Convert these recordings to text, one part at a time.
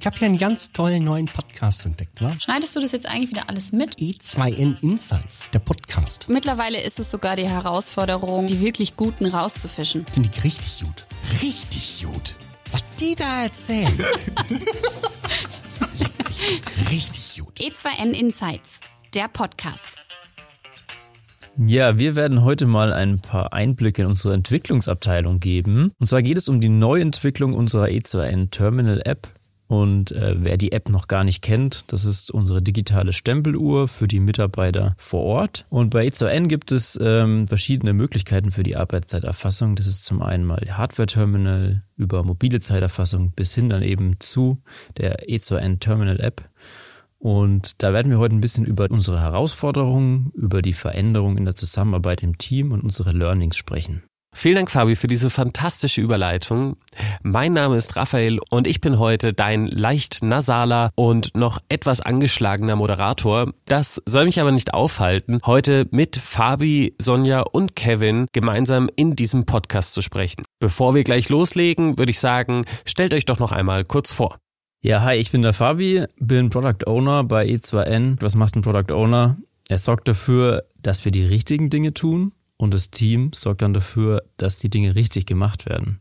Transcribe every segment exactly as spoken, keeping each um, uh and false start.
Ich habe hier einen ganz tollen neuen Podcast entdeckt, wa? Schneidest du das jetzt eigentlich wieder alles mit? E zwei N Insights, der Podcast. Mittlerweile ist es sogar die Herausforderung, die wirklich Guten rauszufischen. Finde ich richtig gut. Richtig gut. Was die da erzählen. Richtig gut. E zwei N Insights, der Podcast. Ja, wir werden heute mal ein paar Einblicke in unsere Entwicklungsabteilung geben. Und zwar geht es um die Neuentwicklung unserer E zwei N Terminal App. Und äh, wer die App noch gar nicht kennt, das ist unsere digitale Stempeluhr für die Mitarbeiter vor Ort. Und bei E zwei N gibt es ähm, verschiedene Möglichkeiten für die Arbeitszeiterfassung. Das ist zum einen mal Hardware-Terminal über mobile Zeiterfassung bis hin dann eben zu der E zwei N Terminal App. Und da werden wir heute ein bisschen über unsere Herausforderungen, über die Veränderungen in der Zusammenarbeit im Team und unsere Learnings sprechen. Vielen Dank, Fabi, für diese fantastische Überleitung. Mein Name ist Raphael und ich bin heute dein leicht nasaler und noch etwas angeschlagener Moderator. Das soll mich aber nicht aufhalten, heute mit Fabi, Sonja und Kevin gemeinsam in diesem Podcast zu sprechen. Bevor wir gleich loslegen, würde ich sagen, stellt euch doch noch einmal kurz vor. Ja, hi, ich bin der Fabi, bin Product Owner bei E zwei N. Was macht ein Product Owner? Er sorgt dafür, dass wir die richtigen Dinge tun. Und das Team sorgt dann dafür, dass die Dinge richtig gemacht werden.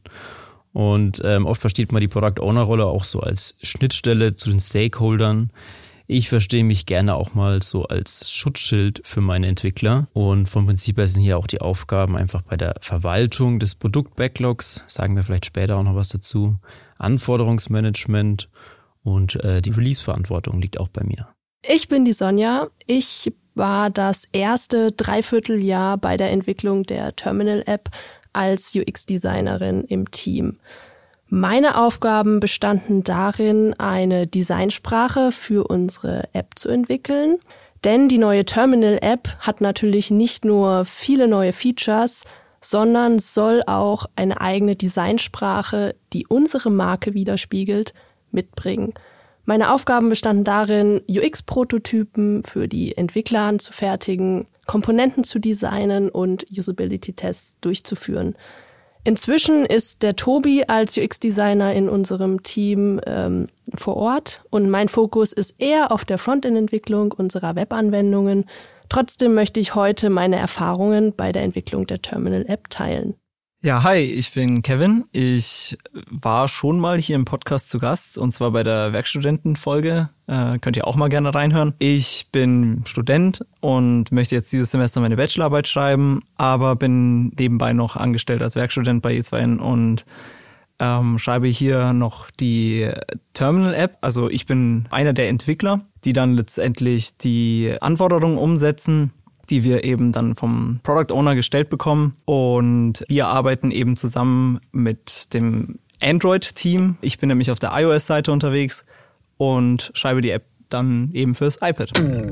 Und ähm, oft versteht man die Product-Owner-Rolle auch so als Schnittstelle zu den Stakeholdern. Ich verstehe mich gerne auch mal so als Schutzschild für meine Entwickler. Und vom Prinzip her sind hier auch die Aufgaben einfach bei der Verwaltung des Produkt-Backlogs, sagen wir vielleicht später auch noch was dazu, Anforderungsmanagement und äh, die Release-Verantwortung liegt auch bei mir. Ich bin die Sonja. Ich war das erste Dreivierteljahr bei der Entwicklung der Terminal-App als U X-Designerin im Team. Meine Aufgaben bestanden darin, eine Designsprache für unsere App zu entwickeln. Denn die neue Terminal-App hat natürlich nicht nur viele neue Features, sondern soll auch eine eigene Designsprache, die unsere Marke widerspiegelt, mitbringen. Meine Aufgaben bestanden darin, U X-Prototypen für die Entwickler anzufertigen, Komponenten zu designen und Usability-Tests durchzuführen. Inzwischen ist der Tobi als U X-Designer in unserem Team ähm, vor Ort und mein Fokus ist eher auf der Frontend-Entwicklung unserer Webanwendungen. Trotzdem möchte ich heute meine Erfahrungen bei der Entwicklung der Terminal-App teilen. Ja, hi, ich bin Kevin. Ich war schon mal hier im Podcast zu Gast, und zwar bei der Werkstudentenfolge. Äh, könnt ihr auch mal gerne reinhören. Ich bin Student und möchte jetzt dieses Semester meine Bachelorarbeit schreiben, aber bin nebenbei noch angestellt als Werkstudent bei E zwei N und ähm, schreibe hier noch die Terminal-App. Also ich bin einer der Entwickler, die dann letztendlich die Anforderungen umsetzen, die wir eben dann vom Product Owner gestellt bekommen. Und wir arbeiten eben zusammen mit dem Android-Team. Ich bin nämlich auf der iOS-Seite unterwegs und schreibe die App dann eben fürs iPad.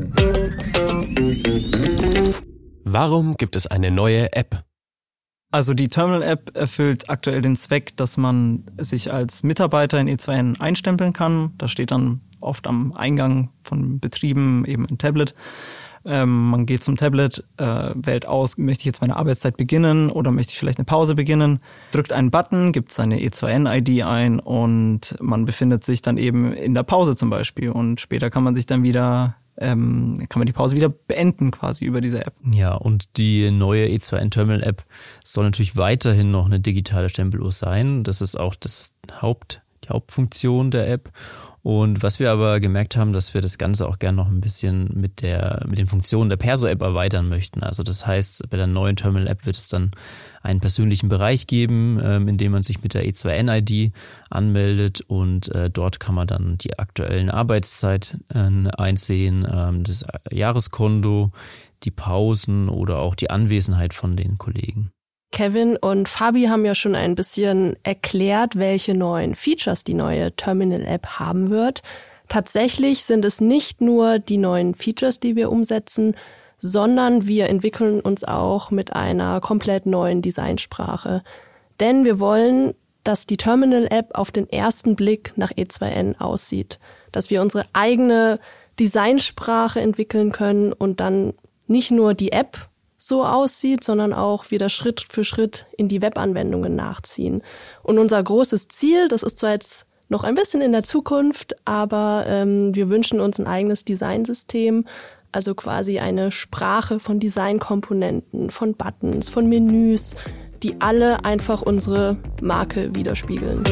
Warum gibt es eine neue App? Also die Terminal-App erfüllt aktuell den Zweck, dass man sich als Mitarbeiter in E zwei N einstempeln kann. Da steht dann oft am Eingang von Betrieben eben ein Tablet. Ähm, man geht zum Tablet, äh, wählt aus, möchte ich jetzt meine Arbeitszeit beginnen oder möchte ich vielleicht eine Pause beginnen, drückt einen Button, gibt seine E zwei N I D ein und man befindet sich dann eben in der Pause zum Beispiel und später kann man sich dann wieder, ähm, kann man die Pause wieder beenden quasi über diese App. Ja, und die neue E zwei N Terminal App soll natürlich weiterhin noch eine digitale Stempeluhr sein. Das ist auch das Haupt, die Hauptfunktion der App. Und was wir aber gemerkt haben, dass wir das Ganze auch gerne noch ein bisschen mit der mit den Funktionen der Perso-App erweitern möchten. Also das heißt, bei der neuen Terminal-App wird es dann einen persönlichen Bereich geben, ähm, in dem man sich mit der E zwei N I D anmeldet und äh, dort kann man dann die aktuellen Arbeitszeiten äh, einsehen, ähm, das Jahreskonto, die Pausen oder auch die Anwesenheit von den Kollegen. Kevin und Fabi haben ja schon ein bisschen erklärt, welche neuen Features die neue Terminal-App haben wird. Tatsächlich sind es nicht nur die neuen Features, die wir umsetzen, sondern wir entwickeln uns auch mit einer komplett neuen Designsprache. Denn wir wollen, dass die Terminal-App auf den ersten Blick nach E zwei N aussieht. Dass wir unsere eigene Designsprache entwickeln können und dann nicht nur die App so aussieht, sondern auch wieder Schritt für Schritt in die Webanwendungen nachziehen. Und unser großes Ziel, das ist zwar jetzt noch ein bisschen in der Zukunft, aber ähm, wir wünschen uns ein eigenes Designsystem, also quasi eine Sprache von Designkomponenten, von Buttons, von Menüs, die alle einfach unsere Marke widerspiegeln.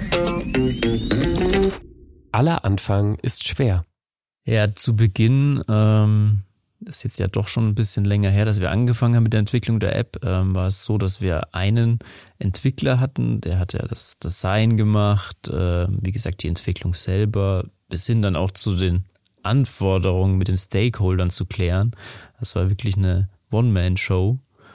Aller Anfang ist schwer. Ja, zu Beginn, ähm, ist jetzt ja doch schon ein bisschen länger her, dass wir angefangen haben mit der Entwicklung der App, ähm, war es so, dass wir einen Entwickler hatten, der hat ja das Design gemacht, äh, wie gesagt die Entwicklung selber, bis hin dann auch zu den Anforderungen mit den Stakeholdern zu klären. Das war wirklich eine One-Man-Show.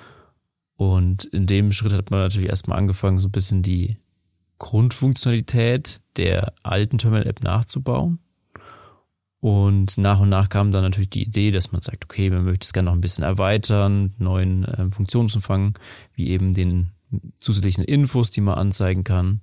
Und in dem Schritt hat man natürlich erstmal angefangen, so ein bisschen die Grundfunktionalität der alten Terminal-App nachzubauen. Und nach und nach kam dann natürlich die Idee, dass man sagt, okay, man möchte es gerne noch ein bisschen erweitern, neuen äh, Funktionsumfang, wie eben den zusätzlichen Infos, die man anzeigen kann.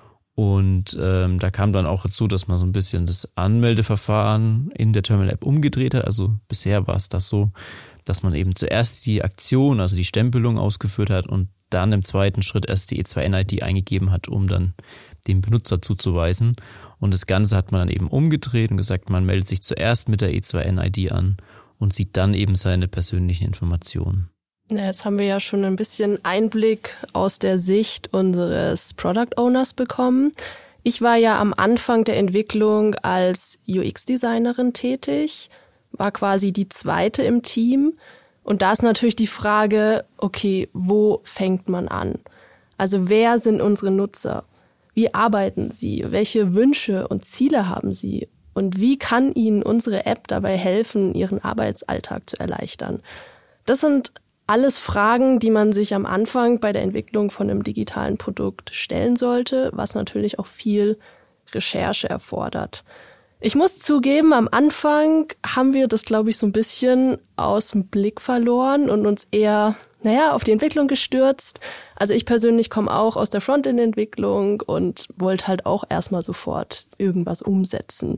Und ähm, da kam dann auch dazu, dass man so ein bisschen das Anmeldeverfahren in der Terminal-App umgedreht hat. Also bisher war es das so, dass man eben zuerst die Aktion, also die Stempelung ausgeführt hat und dann im zweiten Schritt erst die E zwei N I D eingegeben hat, um dann dem Benutzer zuzuweisen. Und das Ganze hat man dann eben umgedreht und gesagt, man meldet sich zuerst mit der E zwei N I D an und sieht dann eben seine persönlichen Informationen. Ja, jetzt haben wir ja schon ein bisschen Einblick aus der Sicht unseres Product Owners bekommen. Ich war ja am Anfang der Entwicklung als U X-Designerin tätig, war quasi die zweite im Team. Und da ist natürlich die Frage, okay, wo fängt man an? Also wer sind unsere Nutzer? Wie arbeiten sie? Welche Wünsche und Ziele haben sie? Und wie kann ihnen unsere App dabei helfen, ihren Arbeitsalltag zu erleichtern? Das sind alles Fragen, die man sich am Anfang bei der Entwicklung von einem digitalen Produkt stellen sollte, was natürlich auch viel Recherche erfordert. Ich muss zugeben, am Anfang haben wir das, glaube ich, so ein bisschen aus dem Blick verloren und uns eher, naja, auf die Entwicklung gestürzt. Also ich persönlich komme auch aus der Frontend-Entwicklung und wollte halt auch erstmal sofort irgendwas umsetzen.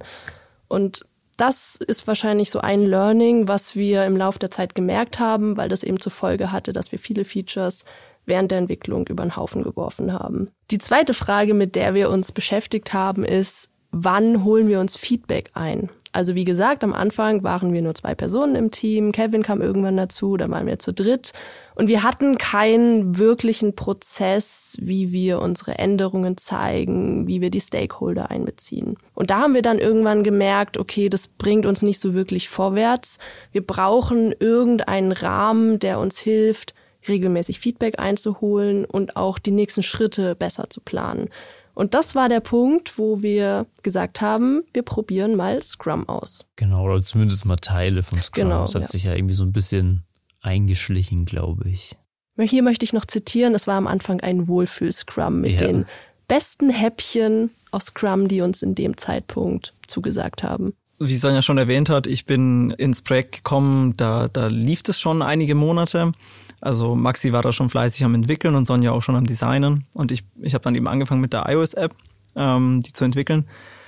Und das ist wahrscheinlich so ein Learning, was wir im Laufe der Zeit gemerkt haben, weil das eben zur Folge hatte, dass wir viele Features während der Entwicklung über den Haufen geworfen haben. Die zweite Frage, mit der wir uns beschäftigt haben, ist, wann holen wir uns Feedback ein? Also wie gesagt, am Anfang waren wir nur zwei Personen im Team, Kevin kam irgendwann dazu, dann waren wir zu dritt und wir hatten keinen wirklichen Prozess, wie wir unsere Änderungen zeigen, wie wir die Stakeholder einbeziehen. Und da haben wir dann irgendwann gemerkt, okay, das bringt uns nicht so wirklich vorwärts. Wir brauchen irgendeinen Rahmen, der uns hilft, regelmäßig Feedback einzuholen und auch die nächsten Schritte besser zu planen. Und das war der Punkt, wo wir gesagt haben, wir probieren mal Scrum aus. Genau, oder zumindest mal Teile vom Scrum. Genau, das hat ja. sich ja irgendwie so ein bisschen eingeschlichen, glaube ich. Hier möchte ich noch zitieren, es war am Anfang ein Wohlfühl-Scrum mit Ja. den besten Häppchen aus Scrum, die uns in dem Zeitpunkt zugesagt haben. Wie Sonja schon erwähnt hat, ich bin ins Projekt gekommen, da, da lief es schon einige Monate. Also Maxi war da schon fleißig am Entwickeln und Sonja auch schon am Designen. Und ich, ich habe dann eben angefangen mit der iOS-App, ähm, die zu entwickeln.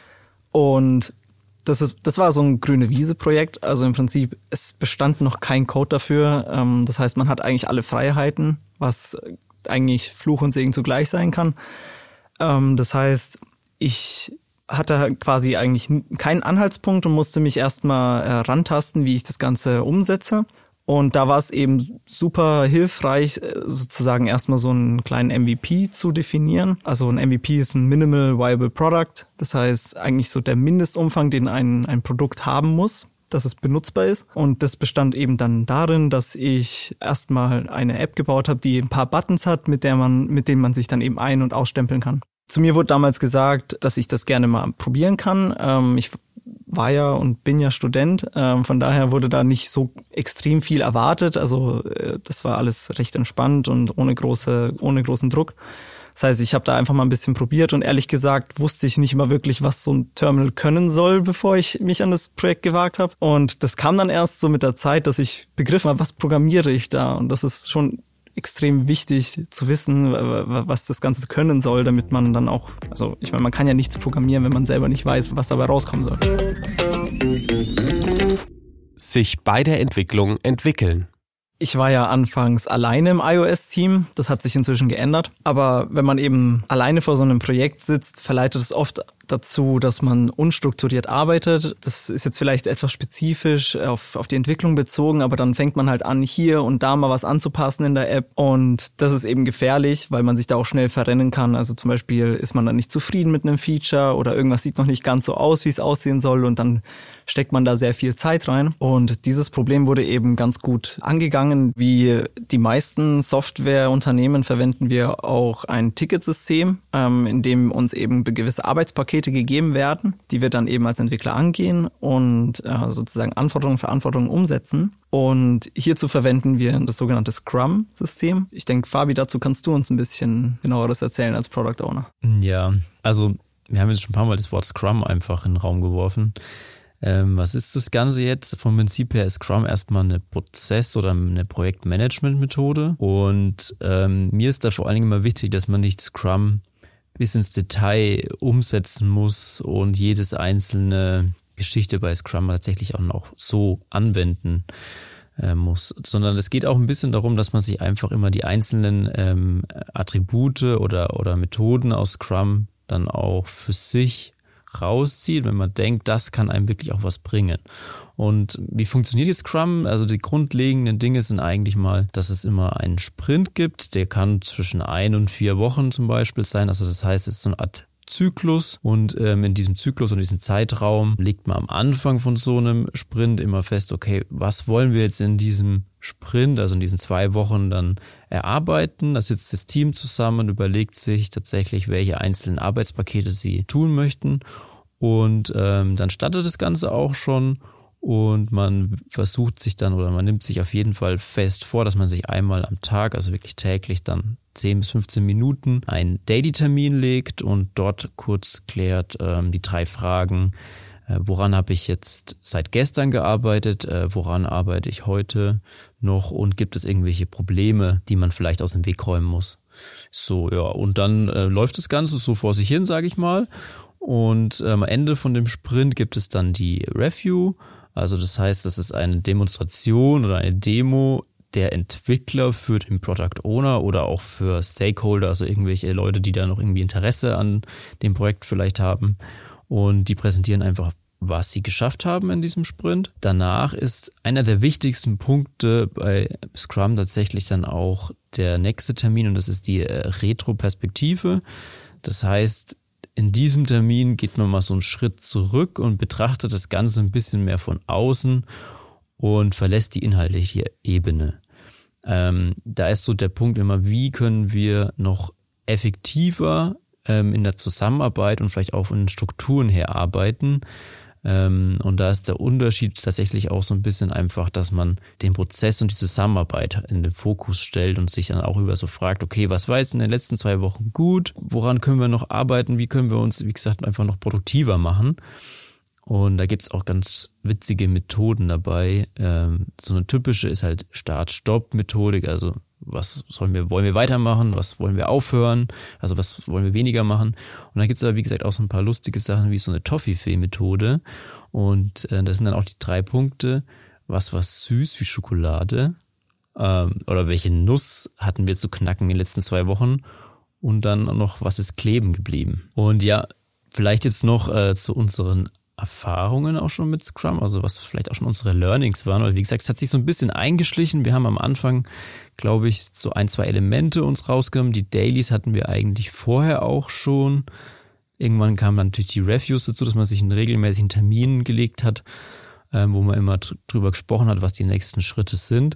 Und das ist, das war so ein grüne Wiese-Projekt. Also im Prinzip, es bestand noch kein Code dafür. Ähm, das heißt, man hat eigentlich alle Freiheiten, was eigentlich Fluch und Segen zugleich sein kann. Ähm, das heißt, ich hatte quasi eigentlich keinen Anhaltspunkt und musste mich erstmal äh, rantasten, wie ich das Ganze umsetze. Und da war es eben super hilfreich, sozusagen erstmal so einen kleinen M V P zu definieren. Also ein M V P ist ein Minimal Viable Product. Das heißt eigentlich so der Mindestumfang, den ein, ein Produkt haben muss, dass es benutzbar ist. Und das bestand eben dann darin, dass ich erstmal eine App gebaut habe, die ein paar Buttons hat, mit der man, mit denen man sich dann eben ein- und ausstempeln kann. Zu mir wurde damals gesagt, dass ich das gerne mal probieren kann. Ähm, ich war ja und bin ja Student, ähm, von daher wurde da nicht so extrem viel erwartet. Also äh, das war alles recht entspannt und ohne große, ohne großen Druck. Das heißt, ich habe da einfach mal ein bisschen probiert und ehrlich gesagt wusste ich nicht immer wirklich, was so ein Terminal können soll, bevor ich mich an das Projekt gewagt habe. Und das kam dann erst so mit der Zeit, dass ich begriffen habe, was programmiere ich da? Und das ist schon extrem wichtig zu wissen, was das Ganze können soll, damit man dann auch, also ich meine, man kann ja nichts programmieren, wenn man selber nicht weiß, was dabei rauskommen soll. Sich bei der Entwicklung entwickeln. Ich war ja anfangs alleine im iOS-Team, das hat sich inzwischen geändert, aber wenn man eben alleine vor so einem Projekt sitzt, verleitet es oft dazu, dass man unstrukturiert arbeitet. Das ist jetzt vielleicht etwas spezifisch auf, auf die Entwicklung bezogen, aber dann fängt man halt an, hier und da mal was anzupassen in der App. Und das ist eben gefährlich, weil man sich da auch schnell verrennen kann. Also zum Beispiel ist man dann nicht zufrieden mit einem Feature oder irgendwas sieht noch nicht ganz so aus, wie es aussehen soll, und dann steckt man da sehr viel Zeit rein. Und dieses Problem wurde eben ganz gut angegangen. Wie die meisten Softwareunternehmen verwenden wir auch ein Ticketsystem, ähm, in dem uns eben gewisse Arbeitspakete gegeben werden, die wir dann eben als Entwickler angehen und äh, sozusagen Anforderungen, Verantwortungen umsetzen. Und hierzu verwenden wir das sogenannte Scrum-System. Ich denke, Fabi, dazu kannst du uns ein bisschen genaueres erzählen als Product Owner. Ja, also wir haben jetzt schon ein paar Mal das Wort Scrum einfach in den Raum geworfen. Ähm, was ist das Ganze jetzt? Vom Prinzip her ist Scrum erstmal eine Prozess- oder eine Projektmanagement-Methode. Und ähm, mir ist da vor allen Dingen immer wichtig, dass man nicht Scrum bis ins Detail umsetzen muss und jedes einzelne Geschichte bei Scrum tatsächlich auch noch so anwenden äh, muss, sondern es geht auch ein bisschen darum, dass man sich einfach immer die einzelnen ähm, Attribute oder, oder Methoden aus Scrum dann auch für sich rauszieht, wenn man denkt, das kann einem wirklich auch was bringen. Und wie funktioniert jetzt Scrum? Also die grundlegenden Dinge sind eigentlich mal, dass es immer einen Sprint gibt, der kann zwischen ein und vier Wochen zum Beispiel sein. Also das heißt, es ist so eine Art Zyklus, und ähm, in diesem Zyklus und diesem Zeitraum legt man am Anfang von so einem Sprint immer fest, okay, was wollen wir jetzt in diesem Sprint, also in diesen zwei Wochen dann erarbeiten. Da sitzt das Team zusammen und überlegt sich tatsächlich, welche einzelnen Arbeitspakete sie tun möchten, und ähm, dann startet das Ganze auch schon. Und man versucht sich dann, oder man nimmt sich auf jeden Fall fest vor, dass man sich einmal am Tag, also wirklich täglich, dann zehn bis fünfzehn Minuten einen Daily-Termin legt und dort kurz klärt ähm, die drei Fragen. Äh, woran habe ich jetzt seit gestern gearbeitet? Äh, woran arbeite ich heute noch? Und gibt es irgendwelche Probleme, die man vielleicht aus dem Weg räumen muss? So, ja, und dann äh, läuft das Ganze so vor sich hin, sage ich mal. Und äh, am Ende von dem Sprint gibt es dann die Review. Also das heißt, das ist eine Demonstration oder eine Demo der Entwickler für den Product Owner oder auch für Stakeholder, also irgendwelche Leute, die da noch irgendwie Interesse an dem Projekt vielleicht haben. Und die präsentieren einfach, was sie geschafft haben in diesem Sprint. Danach ist einer der wichtigsten Punkte bei Scrum tatsächlich dann auch der nächste Termin, und das ist die Retroperspektive. Das heißt, in diesem Termin geht man mal so einen Schritt zurück und betrachtet das Ganze ein bisschen mehr von außen und verlässt die inhaltliche Ebene. Ähm, da ist so der Punkt immer, wie können wir noch effektiver ähm, in der Zusammenarbeit und vielleicht auch von den Strukturen her arbeiten. Ähm, und da ist der Unterschied tatsächlich auch so ein bisschen einfach, dass man den Prozess und die Zusammenarbeit in den Fokus stellt und sich dann auch über so fragt, okay, was war jetzt in den letzten zwei Wochen gut? Woran können wir noch arbeiten? Wie können wir uns, wie gesagt, einfach noch produktiver machen? Und da gibt's auch ganz witzige Methoden dabei. Ähm, so eine typische ist halt Start-Stopp-Methodik, also was sollen wir, wollen wir weitermachen, was wollen wir aufhören, also was wollen wir weniger machen. Und dann gibt's aber, wie gesagt, auch so ein paar lustige Sachen wie so eine Toffifee-Methode. Und äh, das sind dann auch die drei Punkte. Was war süß wie Schokolade? Ähm, oder welche Nuss hatten wir zu knacken in den letzten zwei Wochen? Und dann noch, was ist kleben geblieben? Und ja, vielleicht jetzt noch äh, zu unseren Erfahrungen auch schon mit Scrum, also was vielleicht auch schon unsere Learnings waren. Oder wie gesagt, es hat sich so ein bisschen eingeschlichen. Wir haben am Anfang, glaube ich, so ein, zwei Elemente uns rausgenommen. Die Dailies hatten wir eigentlich vorher auch schon. Irgendwann kamen dann natürlich die Reviews dazu, dass man sich einen regelmäßigen Termin gelegt hat, ähm, wo man immer dr- drüber gesprochen hat, was die nächsten Schritte sind.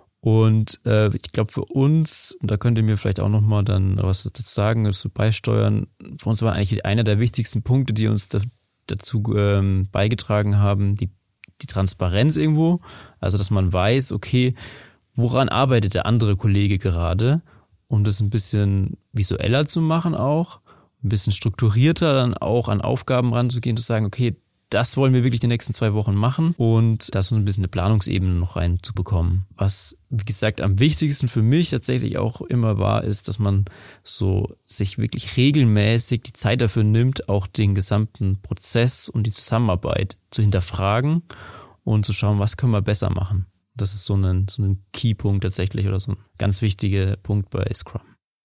Und äh, ich glaube für uns, und da könnt ihr mir vielleicht auch nochmal dann was dazu sagen, dazu beisteuern, für uns war eigentlich einer der wichtigsten Punkte, die uns da dazu ähm, beigetragen haben, die, die Transparenz irgendwo, also dass man weiß, okay, woran arbeitet der andere Kollege gerade, um das ein bisschen visueller zu machen auch, ein bisschen strukturierter dann auch an Aufgaben ranzugehen, zu sagen, okay, das wollen wir wirklich die nächsten zwei Wochen machen und da so ein bisschen eine Planungsebene noch reinzubekommen. Was, wie gesagt, am wichtigsten für mich tatsächlich auch immer war, ist, dass man so sich wirklich regelmäßig die Zeit dafür nimmt, auch den gesamten Prozess und die Zusammenarbeit zu hinterfragen und zu schauen, was können wir besser machen. Das ist so ein, so ein Keypunkt tatsächlich oder so ein ganz wichtiger Punkt bei Scrum.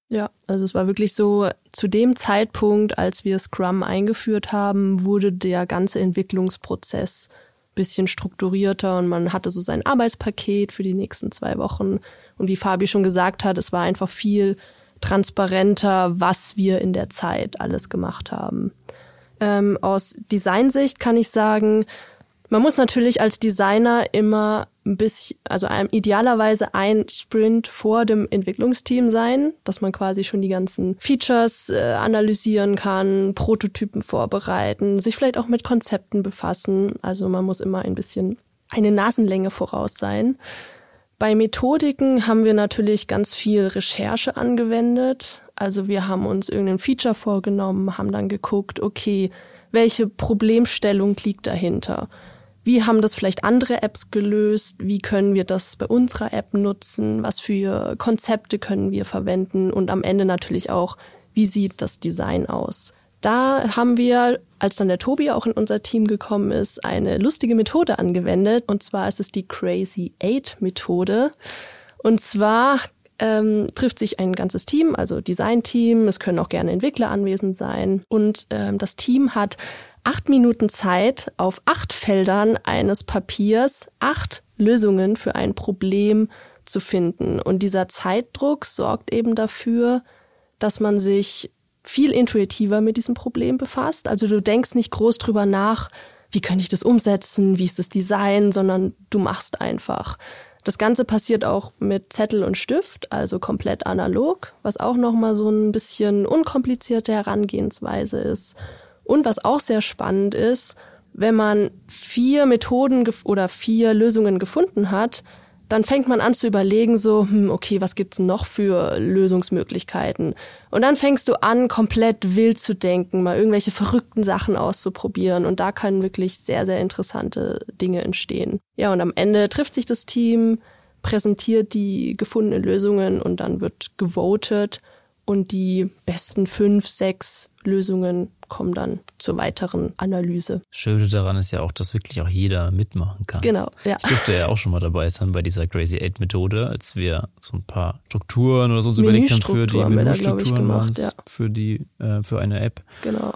Ja, also es war wirklich so, zu dem Zeitpunkt, als wir Scrum eingeführt haben, wurde der ganze Entwicklungsprozess ein bisschen strukturierter und man hatte so sein Arbeitspaket für die nächsten zwei Wochen. Und wie Fabi schon gesagt hat, es war einfach viel transparenter, was wir in der Zeit alles gemacht haben. Ähm, aus Designsicht kann ich sagen, man muss natürlich als Designer immer ein bisschen, also idealerweise ein Sprint vor dem Entwicklungsteam sein, dass man quasi schon die ganzen Features äh, analysieren kann, Prototypen vorbereiten, sich vielleicht auch mit Konzepten befassen. Also man muss immer ein bisschen eine Nasenlänge voraus sein. Bei Methodiken haben wir natürlich ganz viel Recherche angewendet. Also wir haben uns irgendein Feature vorgenommen, haben dann geguckt, okay, welche Problemstellung liegt dahinter? Wie haben das vielleicht andere Apps gelöst? Wie können wir das bei unserer App nutzen? Was für Konzepte können wir verwenden? Und am Ende natürlich auch, wie sieht das Design aus? Da haben wir, als dann der Tobi auch in unser Team gekommen ist, eine lustige Methode angewendet. Und zwar ist es die Crazy Eight Methode. Und zwar ähm, trifft sich ein ganzes Team, also Design-Team. Es können auch gerne Entwickler anwesend sein. Und ähm, das Team hat acht Minuten Zeit, auf acht Feldern eines Papiers acht Lösungen für ein Problem zu finden. Und dieser Zeitdruck sorgt eben dafür, dass man sich viel intuitiver mit diesem Problem befasst. Also du denkst nicht groß drüber nach, wie könnte ich das umsetzen, wie ist das Design, sondern du machst einfach. Das Ganze passiert auch mit Zettel und Stift, also komplett analog, was auch nochmal so ein bisschen unkomplizierte Herangehensweise ist. Und was auch sehr spannend ist, wenn man vier Methoden gef- oder vier Lösungen gefunden hat, dann fängt man an zu überlegen so, hm, okay, was gibt's noch für Lösungsmöglichkeiten? Und dann fängst du an, komplett wild zu denken, mal irgendwelche verrückten Sachen auszuprobieren. Und da können wirklich sehr, sehr interessante Dinge entstehen. Ja, und am Ende trifft sich das Team, präsentiert die gefundenen Lösungen und dann wird gewotet. Und die besten fünf, sechs Lösungen kommen dann zur weiteren Analyse. Schöne daran ist ja auch, dass wirklich auch jeder mitmachen kann. Genau, ja. Ich durfte ja auch schon mal dabei sein bei dieser Crazy Eight Methode, als wir so ein paar Strukturen oder so uns überlegt haben für die Menüstrukturen gemacht, ja. für die äh, für eine App. Genau.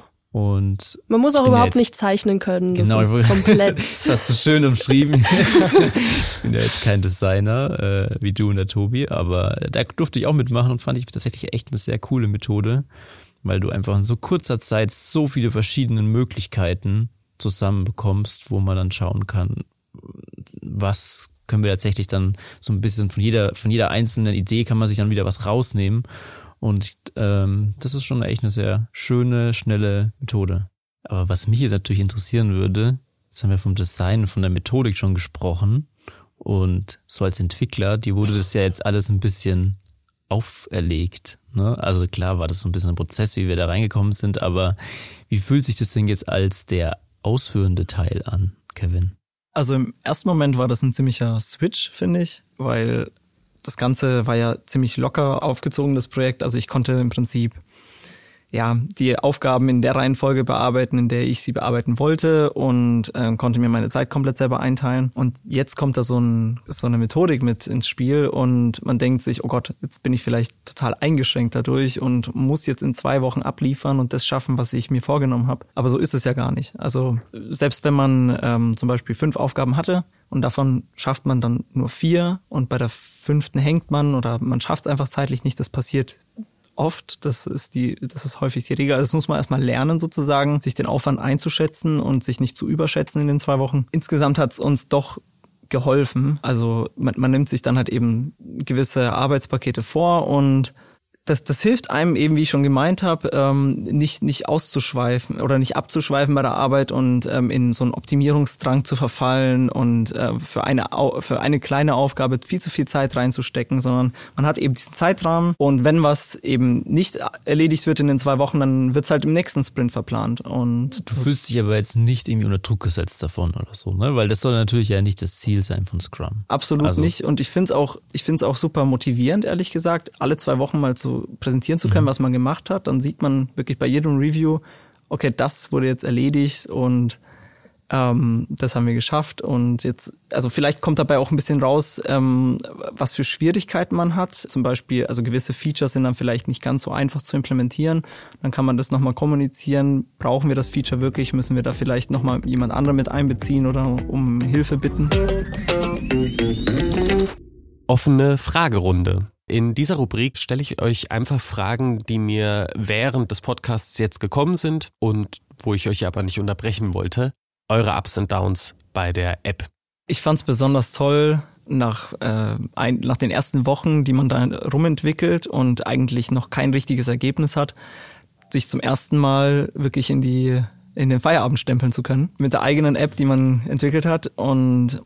Und man muss auch überhaupt ja jetzt, nicht zeichnen können. Das genau, ist komplett. Das hast du schön umschrieben. Ich bin ja jetzt kein Designer äh, wie du und der Tobi, aber da durfte ich auch mitmachen und fand ich tatsächlich echt eine sehr coole Methode, weil du einfach in so kurzer Zeit so viele verschiedene Möglichkeiten zusammenbekommst, wo man dann schauen kann, was können wir tatsächlich dann so ein bisschen von jeder von jeder einzelnen Idee kann man sich dann wieder was rausnehmen. Und ähm, das ist schon echt eine sehr schöne, schnelle Methode. Aber was mich jetzt natürlich interessieren würde, jetzt haben wir vom Design, von der Methodik schon gesprochen. Und so als Entwickler, die wurde das ja jetzt alles ein bisschen auferlegt. Ne? Also klar war das so ein bisschen ein Prozess, wie wir da reingekommen sind. Aber wie fühlt sich das denn jetzt als der ausführende Teil an, Kevin? Also im ersten Moment war das ein ziemlicher Switch, finde ich, weil das Ganze war ja ziemlich locker aufgezogen, das Projekt. Also ich konnte im Prinzip ja die Aufgaben in der Reihenfolge bearbeiten, in der ich sie bearbeiten wollte und äh, konnte mir meine Zeit komplett selber einteilen. Und jetzt kommt da so, ein, so eine Methodik mit ins Spiel und man denkt sich, oh Gott, jetzt bin ich vielleicht total eingeschränkt dadurch und muss jetzt in zwei Wochen abliefern und das schaffen, was ich mir vorgenommen habe. Aber so ist es ja gar nicht. Also selbst wenn man ähm, zum Beispiel fünf Aufgaben hatte, und davon schafft man dann nur vier und bei der fünften hängt man oder man schafft es einfach zeitlich nicht. Das passiert oft. Das ist die, das ist häufig die Regel. Also das muss man erstmal lernen sozusagen, sich den Aufwand einzuschätzen und sich nicht zu überschätzen in den zwei Wochen. Insgesamt hat es uns doch geholfen. Also man, man nimmt sich dann halt eben gewisse Arbeitspakete vor und Das, das hilft einem eben, wie ich schon gemeint habe, ähm, nicht nicht auszuschweifen oder nicht abzuschweifen bei der Arbeit und ähm, in so einen Optimierungsdrang zu verfallen und äh, für eine für eine kleine Aufgabe viel zu viel Zeit reinzustecken, sondern man hat eben diesen Zeitrahmen und wenn was eben nicht erledigt wird in den zwei Wochen, dann wird's halt im nächsten Sprint verplant. Und du fühlst dich aber jetzt nicht irgendwie unter Druck gesetzt davon oder so, ne? Weil das soll natürlich ja nicht das Ziel sein von Scrum. Absolut also. nicht. Und ich finde es auch, ich finde es auch super motivierend, ehrlich gesagt, alle zwei Wochen mal zu präsentieren zu können, mhm. was man gemacht hat. Dann sieht man wirklich bei jedem Review, okay, das wurde jetzt erledigt und Ähm, das haben wir geschafft und jetzt, also vielleicht kommt dabei auch ein bisschen raus, ähm, was für Schwierigkeiten man hat. Zum Beispiel, also gewisse Features sind dann vielleicht nicht ganz so einfach zu implementieren. Dann kann man das nochmal kommunizieren. Brauchen wir das Feature wirklich? Müssen wir da vielleicht nochmal jemand anderen mit einbeziehen oder um Hilfe bitten? Offene Fragerunde. In dieser Rubrik stelle ich euch einfach Fragen, die mir während des Podcasts jetzt gekommen sind und wo ich euch aber nicht unterbrechen wollte. Eure Ups und Downs bei der App. Ich fand es besonders toll, nach, äh, ein, nach den ersten Wochen, die man da rumentwickelt und eigentlich noch kein richtiges Ergebnis hat, sich zum ersten Mal wirklich in die in den Feierabend stempeln zu können. Mit der eigenen App, die man entwickelt hat. Und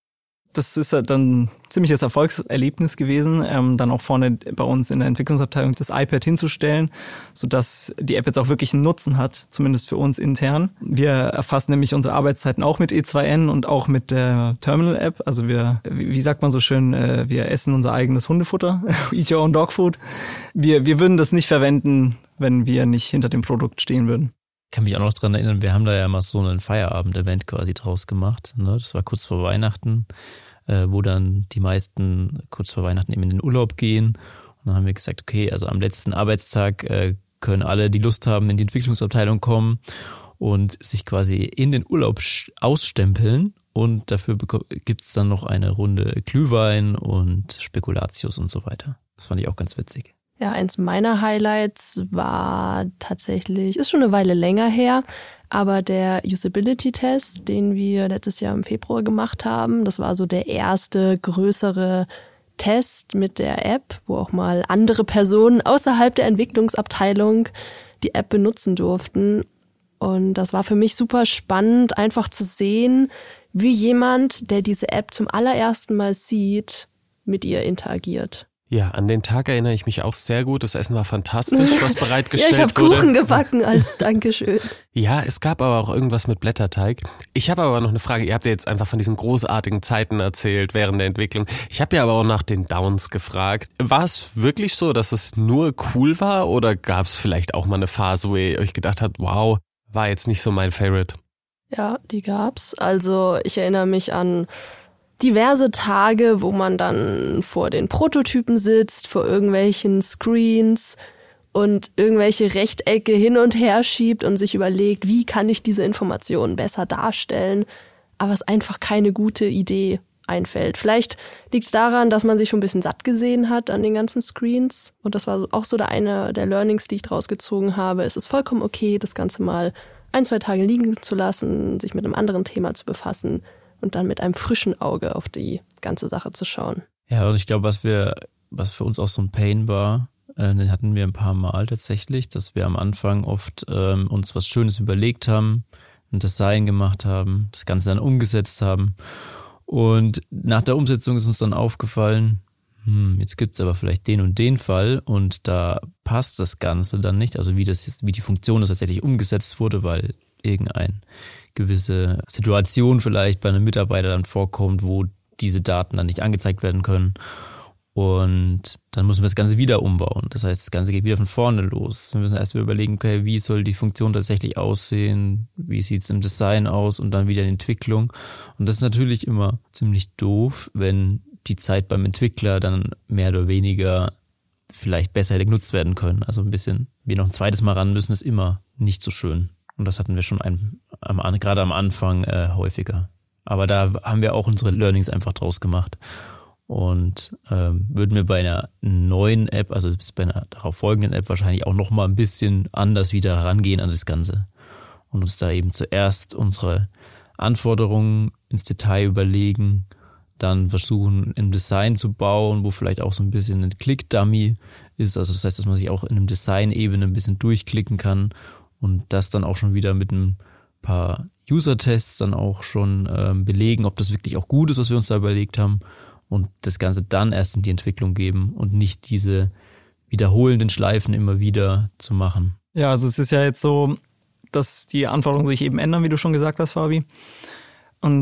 das ist dann ein ziemliches Erfolgserlebnis gewesen, ähm, dann auch vorne bei uns in der Entwicklungsabteilung das iPad hinzustellen, sodass die App jetzt auch wirklich einen Nutzen hat, zumindest für uns intern. Wir erfassen nämlich unsere Arbeitszeiten auch mit E zwei N und auch mit der Terminal-App. Also wir, wie sagt man so schön, äh, wir essen unser eigenes Hundefutter, eat your own dog food. Wir, wir würden das nicht verwenden, wenn wir nicht hinter dem Produkt stehen würden. Ich kann mich auch noch dran erinnern, wir haben da ja mal so ein Feierabend-Event quasi draus gemacht. Ne? Das war kurz vor Weihnachten, äh, wo dann die meisten kurz vor Weihnachten eben in den Urlaub gehen. Und dann haben wir gesagt, okay, also am letzten Arbeitstag äh, können alle, die Lust haben, in die Entwicklungsabteilung kommen und sich quasi in den Urlaub ausstempeln. Und dafür gibt es dann noch eine Runde Glühwein und Spekulatius und so weiter. Das fand ich auch ganz witzig. Ja, eins meiner Highlights war tatsächlich, ist schon eine Weile länger her, aber der Usability-Test, den wir letztes Jahr im Februar gemacht haben, das war so der erste größere Test mit der App, wo auch mal andere Personen außerhalb der Entwicklungsabteilung die App benutzen durften. Und das war für mich super spannend, einfach zu sehen, wie jemand, der diese App zum allerersten Mal sieht, mit ihr interagiert. Ja, an den Tag erinnere ich mich auch sehr gut. Das Essen war fantastisch, was bereitgestellt wurde. Ja, ich habe Kuchen gebacken als Dankeschön. Ja, es gab aber auch irgendwas mit Blätterteig. Ich habe aber noch eine Frage. Ihr habt ja jetzt einfach von diesen großartigen Zeiten erzählt während der Entwicklung. Ich habe ja aber auch nach den Downs gefragt. War es wirklich so, dass es nur cool war oder gab es vielleicht auch mal eine Phase, wo ihr euch gedacht habt, wow, war jetzt nicht so mein Favorite? Ja, die gab's. Also ich erinnere mich an diverse Tage, wo man dann vor den Prototypen sitzt, vor irgendwelchen Screens und irgendwelche Rechtecke hin und her schiebt und sich überlegt, wie kann ich diese Informationen besser darstellen, aber es einfach keine gute Idee einfällt. Vielleicht liegt es daran, dass man sich schon ein bisschen satt gesehen hat an den ganzen Screens und das war auch so der eine der Learnings, die ich draus gezogen habe. Es ist vollkommen okay, das Ganze mal ein, zwei Tage liegen zu lassen, sich mit einem anderen Thema zu befassen und dann mit einem frischen Auge auf die ganze Sache zu schauen. Ja, und ich glaube, was wir, was für uns auch so ein Pain war, äh, den hatten wir ein paar Mal tatsächlich, dass wir am Anfang oft ähm, uns was Schönes überlegt haben, ein Design gemacht haben, das Ganze dann umgesetzt haben. Und nach der Umsetzung ist uns dann aufgefallen, hm, jetzt gibt's aber vielleicht den und den Fall und da passt das Ganze dann nicht, also wie das, wie die Funktion das tatsächlich umgesetzt wurde, weil irgendein gewisse Situation vielleicht bei einem Mitarbeiter dann vorkommt, wo diese Daten dann nicht angezeigt werden können. Und dann müssen wir das Ganze wieder umbauen. Das heißt, das Ganze geht wieder von vorne los. Wir müssen erst mal überlegen, okay, wie soll die Funktion tatsächlich aussehen? Wie sieht es im Design aus? Und dann wieder in Entwicklung. Und das ist natürlich immer ziemlich doof, wenn die Zeit beim Entwickler dann mehr oder weniger vielleicht besser hätte genutzt werden können. Also ein bisschen, wir noch ein zweites Mal ran müssen, ist immer nicht so schön. Und das hatten wir schon ein, am, gerade am Anfang äh, häufiger. Aber da haben wir auch unsere Learnings einfach draus gemacht. Und ähm, würden wir bei einer neuen App, also bei einer darauf folgenden App wahrscheinlich auch nochmal ein bisschen anders wieder herangehen an das Ganze. Und uns da eben zuerst unsere Anforderungen ins Detail überlegen, dann versuchen im Design zu bauen, wo vielleicht auch so ein bisschen ein Click-Dummy ist. Also das heißt, dass man sich auch in einem Design-Ebene ein bisschen durchklicken kann. Und das dann auch schon wieder mit ein paar User-Tests dann auch schon ähm, belegen, ob das wirklich auch gut ist, was wir uns da überlegt haben. Und das Ganze dann erst in die Entwicklung geben und nicht diese wiederholenden Schleifen immer wieder zu machen. Ja, also es ist ja jetzt so, dass die Anforderungen sich eben ändern, wie du schon gesagt hast, Fabi. Und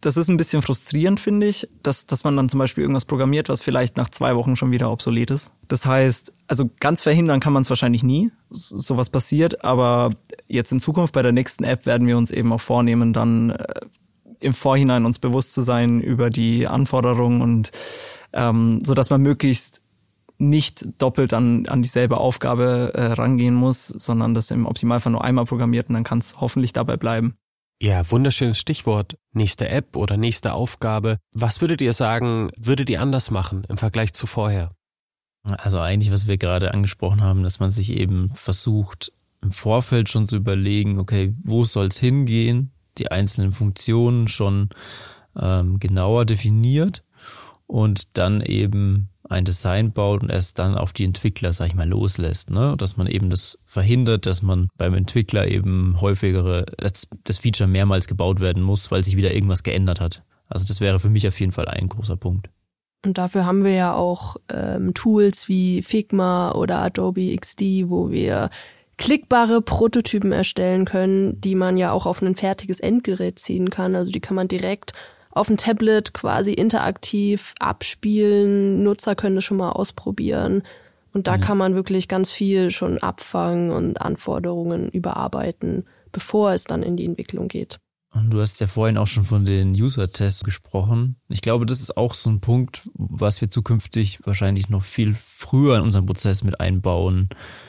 das ist ein bisschen frustrierend, finde ich, dass, dass man dann zum Beispiel irgendwas programmiert, was vielleicht nach zwei Wochen schon wieder obsolet ist. Das heißt, also ganz verhindern kann man es wahrscheinlich nie, sowas passiert, aber jetzt in Zukunft bei der nächsten App werden wir uns eben auch vornehmen, dann äh, im Vorhinein uns bewusst zu sein über die Anforderungen und ähm, so dass man möglichst nicht doppelt an, an dieselbe Aufgabe äh, rangehen muss, sondern das im Optimalfall nur einmal programmiert und dann kann es hoffentlich dabei bleiben. Ja, wunderschönes Stichwort. Nächste App oder nächste Aufgabe. Was würdet ihr sagen, würdet ihr anders machen im Vergleich zu vorher? Also eigentlich, was wir gerade angesprochen haben, dass man sich eben versucht, im Vorfeld schon zu überlegen, okay, wo soll es hingehen, die einzelnen Funktionen schon ähm, genauer definiert und dann eben ein Design baut und erst dann auf die Entwickler, sag ich mal, loslässt, ne? Dass man eben das verhindert, dass man beim Entwickler eben häufigere, dass das Feature mehrmals gebaut werden muss, weil sich wieder irgendwas geändert hat. Also das wäre für mich auf jeden Fall ein großer Punkt. Und dafür haben wir ja auch ähm, Tools wie Figma oder Adobe X D, wo wir klickbare Prototypen erstellen können, die man ja auch auf ein fertiges Endgerät ziehen kann. Also die kann man direkt auf dem Tablet quasi interaktiv abspielen. Nutzer können das schon mal ausprobieren. Und da mhm. kann man wirklich ganz viel schon abfangen und Anforderungen überarbeiten, bevor es dann in die Entwicklung geht. Und du hast ja vorhin auch schon von den User-Tests gesprochen. Ich glaube, das ist auch so ein Punkt, was wir zukünftig wahrscheinlich noch viel früher in unseren Prozess mit einbauen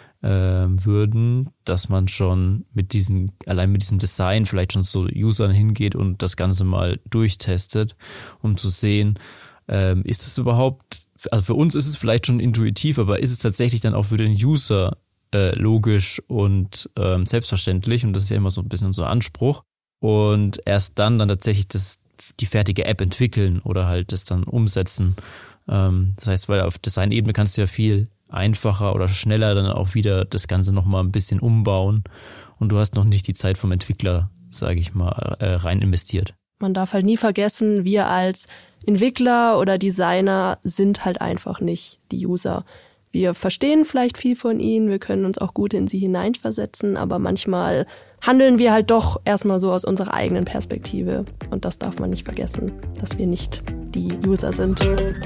würden, dass man schon mit diesem, allein mit diesem Design vielleicht schon zu Usern hingeht und das Ganze mal durchtestet, um zu sehen, ähm, ist es überhaupt, also für uns ist es vielleicht schon intuitiv, aber ist es tatsächlich dann auch für den User äh, logisch und ähm, selbstverständlich, und das ist ja immer so ein bisschen unser Anspruch, und erst dann dann tatsächlich das, die fertige App entwickeln oder halt das dann umsetzen. Ähm, das heißt, weil auf Design-Ebene kannst du ja viel einfacher oder schneller dann auch wieder das Ganze nochmal ein bisschen umbauen und du hast noch nicht die Zeit vom Entwickler, sage ich mal, äh, rein investiert. Man darf halt nie vergessen, wir als Entwickler oder Designer sind halt einfach nicht die User. Wir verstehen vielleicht viel von ihnen, wir können uns auch gut in sie hineinversetzen, aber manchmal handeln wir halt doch erstmal so aus unserer eigenen Perspektive und das darf man nicht vergessen, dass wir nicht die User sind.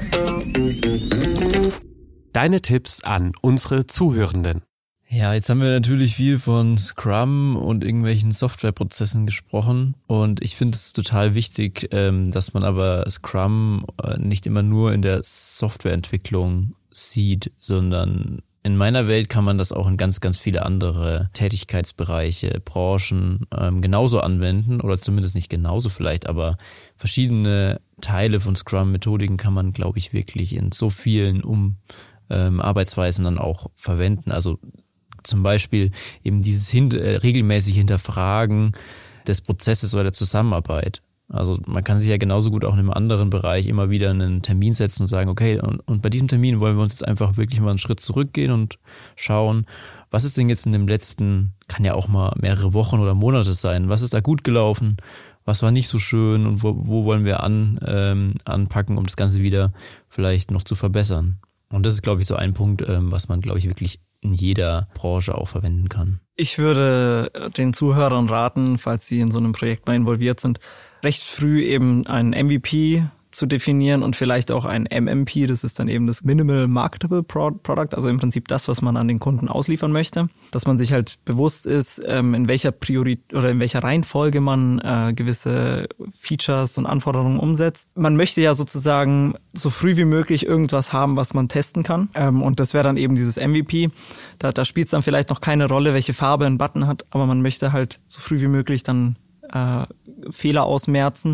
Deine Tipps an unsere Zuhörenden. Ja, jetzt haben wir natürlich viel von Scrum und irgendwelchen Softwareprozessen gesprochen und ich finde es total wichtig, dass man aber Scrum nicht immer nur in der Softwareentwicklung sieht, sondern in meiner Welt kann man das auch in ganz, ganz viele andere Tätigkeitsbereiche, Branchen ähm, genauso anwenden oder zumindest nicht genauso vielleicht, aber verschiedene Teile von Scrum-Methodiken kann man, glaube ich, wirklich in so vielen um ähm, Arbeitsweisen dann auch verwenden. Also zum Beispiel eben dieses hin- äh, regelmäßige Hinterfragen des Prozesses oder der Zusammenarbeit. Also man kann sich ja genauso gut auch in einem anderen Bereich immer wieder einen Termin setzen und sagen, okay, und, und bei diesem Termin wollen wir uns jetzt einfach wirklich mal einen Schritt zurückgehen und schauen, was ist denn jetzt in dem letzten, kann ja auch mal mehrere Wochen oder Monate sein, was ist da gut gelaufen, was war nicht so schön und wo, wo wollen wir an, ähm, anpacken, um das Ganze wieder vielleicht noch zu verbessern. Und das ist, glaube ich, so ein Punkt, ähm, was man, glaube ich, wirklich in jeder Branche auch verwenden kann. Ich würde den Zuhörern raten, falls sie in so einem Projekt mal involviert sind, recht früh eben einen M V P zu definieren und vielleicht auch ein M M P, das ist dann eben das Minimal Marketable Product, also im Prinzip das, was man an den Kunden ausliefern möchte, dass man sich halt bewusst ist, in welcher Priorität oder in welcher Reihenfolge man äh, gewisse Features und Anforderungen umsetzt. Man möchte ja sozusagen so früh wie möglich irgendwas haben, was man testen kann, ähm, und das wäre dann eben dieses M V P. Da, da spielt es dann vielleicht noch keine Rolle, welche Farbe ein Button hat, aber man möchte halt so früh wie möglich dann äh, Fehler ausmerzen.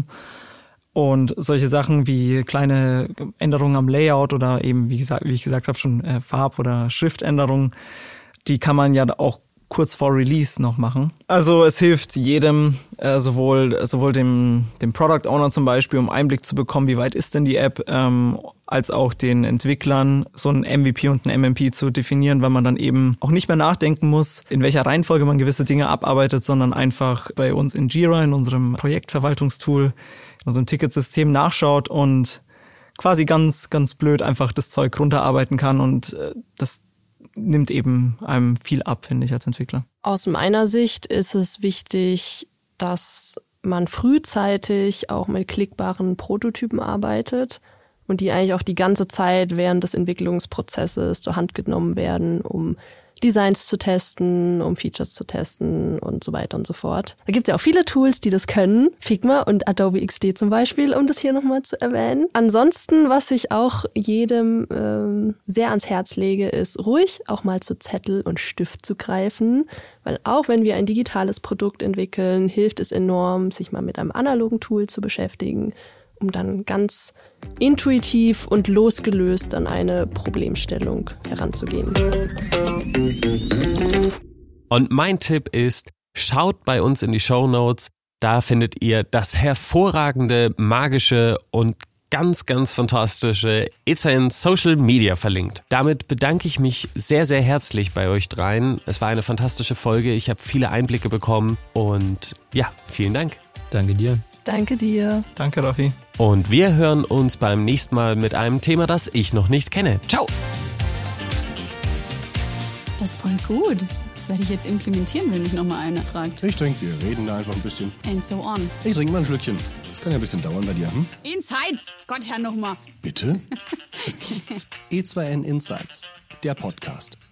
Und solche Sachen wie kleine Änderungen am Layout oder eben, wie gesagt, wie ich gesagt habe, schon äh, Farb- oder Schriftänderungen, die kann man ja auch kurz vor Release noch machen. Also es hilft jedem, äh, sowohl sowohl dem dem Product Owner zum Beispiel, um Einblick zu bekommen, wie weit ist denn die App, ähm, als auch den Entwicklern so ein M V P und ein M M P zu definieren, weil man dann eben auch nicht mehr nachdenken muss, in welcher Reihenfolge man gewisse Dinge abarbeitet, sondern einfach bei uns in Jira, in unserem Projektverwaltungstool, in unserem Ticketsystem nachschaut und quasi ganz, ganz blöd einfach das Zeug runterarbeiten kann und äh, das nimmt eben einem viel ab, finde ich, als Entwickler. Aus meiner Sicht ist es wichtig, dass man frühzeitig auch mit klickbaren Prototypen arbeitet und die eigentlich auch die ganze Zeit während des Entwicklungsprozesses zur Hand genommen werden, um Designs zu testen, um Features zu testen und so weiter und so fort. Da gibt es ja auch viele Tools, die das können. Figma und Adobe X D zum Beispiel, um das hier nochmal zu erwähnen. Ansonsten, was ich auch jedem ähm, sehr ans Herz lege, ist ruhig auch mal zu Zettel und Stift zu greifen. Weil auch wenn wir ein digitales Produkt entwickeln, hilft es enorm, sich mal mit einem analogen Tool zu beschäftigen, um dann ganz intuitiv und losgelöst an eine Problemstellung heranzugehen. Und mein Tipp ist, schaut bei uns in die Shownotes, da findet ihr das hervorragende, magische und ganz, ganz fantastische E zwei N Social Media verlinkt. Damit bedanke ich mich sehr, sehr herzlich bei euch dreien. Es war eine fantastische Folge, ich habe viele Einblicke bekommen und ja, vielen Dank. Danke dir. Danke dir. Danke, Raffi. Und wir hören uns beim nächsten Mal mit einem Thema, das ich noch nicht kenne. Ciao! Das ist voll gut. Das werde ich jetzt implementieren, wenn mich nochmal einer fragt. Ich trinke, wir reden da einfach ein bisschen. And so on. Ich trinke mal ein Schlückchen. Das kann ja ein bisschen dauern bei dir, hm? Insights! Gott, Herr, nochmal. Bitte? E zwei N Insights, der Podcast.